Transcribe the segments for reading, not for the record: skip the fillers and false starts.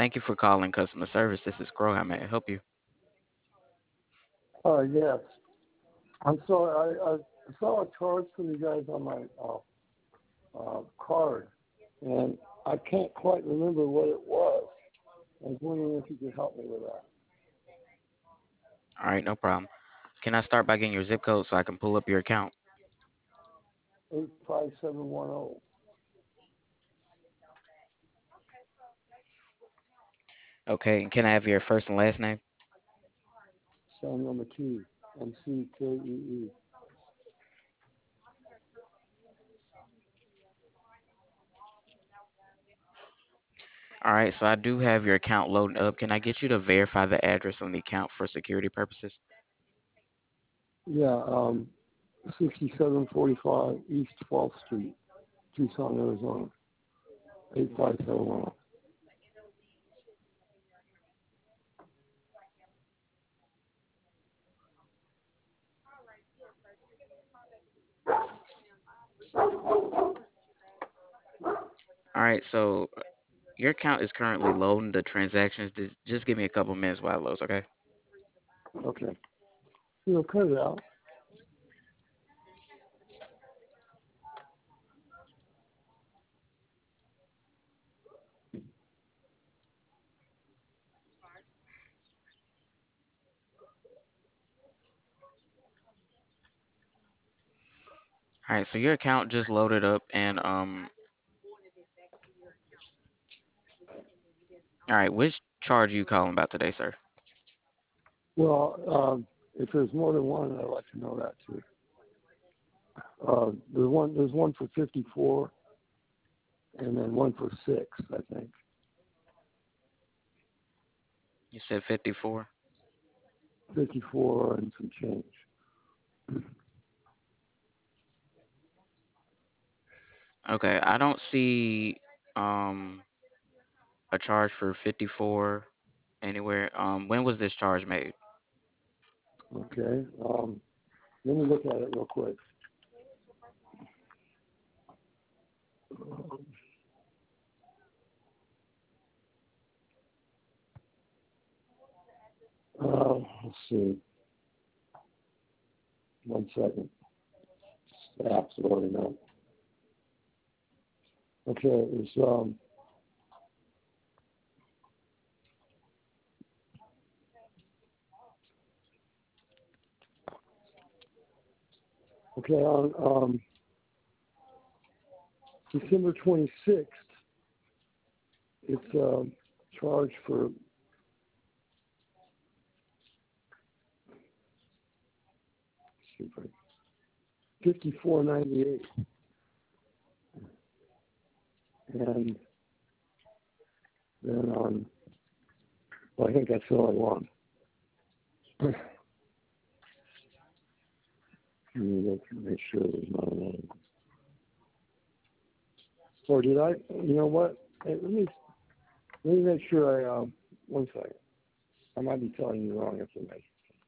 Thank you for calling customer service. This is Crow. How may I help you? Yes. I'm sorry. I saw a charge from you guys on my card, and I can't quite remember what it was. I was wondering if you could help me with that. All right, no problem. Can I start by getting your zip code so I can pull up your account? 85710, Okay, and can I have your first and last name? Samuel McKee, MCKEE. All right, so I do have your account loading up. Can I get you to verify the address on the account for security purposes? Yeah, 6745 East 12th Street, Tucson, Arizona, 85710. All right, so your account is currently loading the transactions. Just give me a couple minutes while it loads, okay? Okay. Cut it out. All right, so your account just loaded up, and all right, which charge are you calling about today, sir? Well, if there's more than one, I'd like to know that too. There's one for 54, and then one for 6, I think. You said 54. 54 and some change. Okay, I don't see um a charge for 54 anywhere. When was this charge made? Okay. Let me look at it real quick. Let's see. One second. The app's loading up. Okay, it was okay on December 26th. It's charged for 54.98, and then on. Well, I think that's all I want. Let me make sure there's not another one. Or did I? You know what? Hey, let me make sure I. One second. I might be telling you wrong information.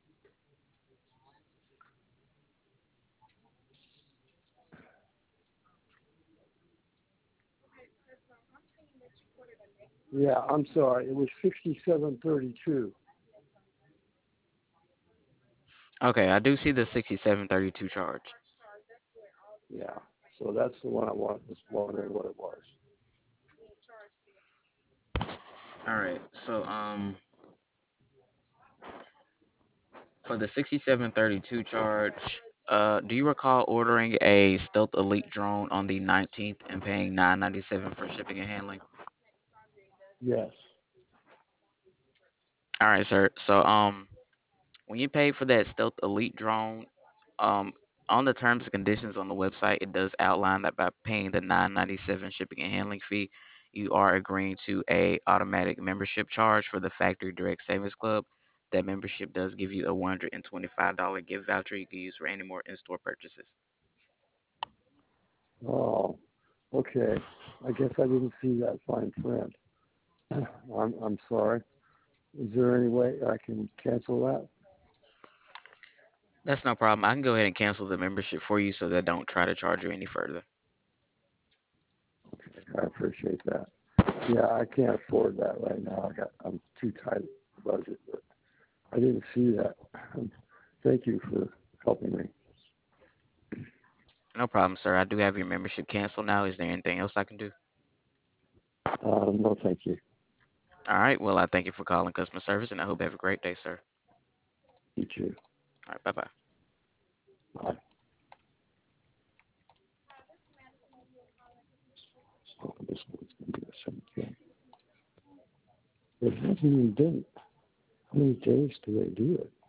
Yeah, I'm sorry. It was 67.32. Okay, I do see the 6732 charge. Yeah. So that's the one I was wondering what it was. All right, so for the 6732 charge, do you recall ordering a Stealth Elite drone on the 19th and paying 997 for shipping and handling? Yes. All right, sir. So when you pay for that Stealth Elite drone, um, on the terms and conditions on the website, it does outline that by paying the 997 shipping and handling fee, you are agreeing to a automatic membership charge for the Factory Direct Savings Club. That membership does give you a $125 gift voucher you can use for any more in-store purchases. Oh, okay. I guess I didn't see that fine print. I'm sorry. Is there any way I can cancel that? That's no problem. I can go ahead and cancel the membership for you so that don't try to charge you any further. Okay, I appreciate that. Yeah, I can't afford that right now. I'm too tight budget, but I didn't see that. Thank you for helping me. No problem, sir. I do have your membership canceled now. Is there anything else I can do? No, thank you. All right. Well, I thank you for calling customer service, and I hope you have a great day, sir. You too. All right. Bye bye. Bye. Oh, this one's going to be the same thing. It hasn't even been. How many days do they do it?